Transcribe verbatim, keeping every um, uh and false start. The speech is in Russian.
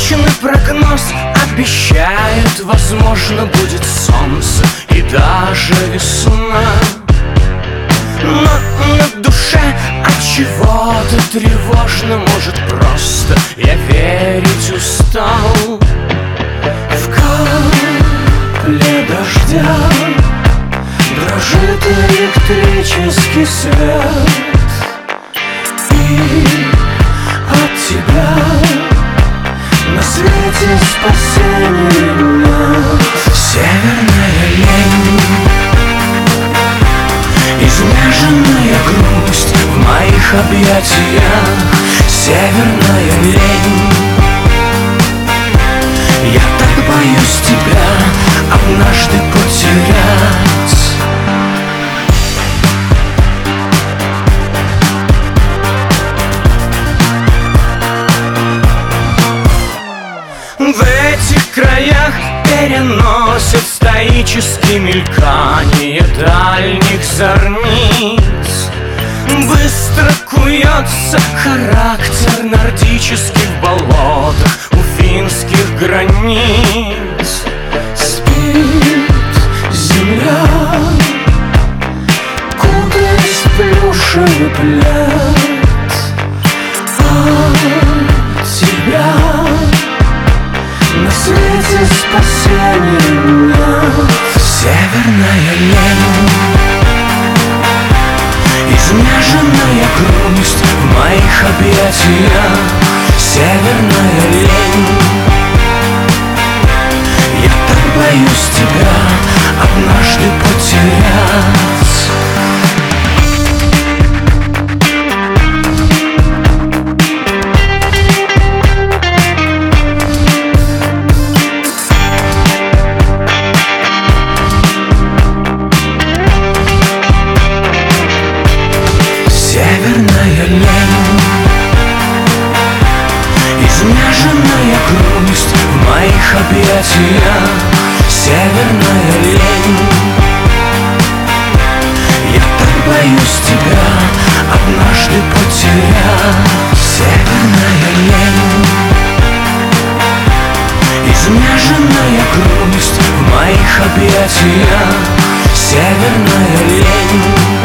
Точный прогноз обещает, возможно, будет солнце и даже весна. Но на душе от чего-то тревожно, может, просто я верить устал. В капле дождя дрожит электрический свет, и от тебя на свете спасения нет. Северная лень, изнеженная грусть в моих объятиях. Северная лень, я так боюсь тебя однажды потерять. В этих краях переносят стоические мелькания дальних зорниц. Быстро куется характер нордических болотах у финских границ. Спит земля, кутаясь в плюшевый плед, от тебя на свете спасения нет. Северная лень, изнеженная грусть в моих объятиях. Северная лень, я так боюсь тебя однажды потерять. Северная лень, изнеженная грусть в моих объятиях. Северная лень, я так боюсь тебя однажды потерять. Северная лень, изнеженная грусть в моих объятиях. Северная лень,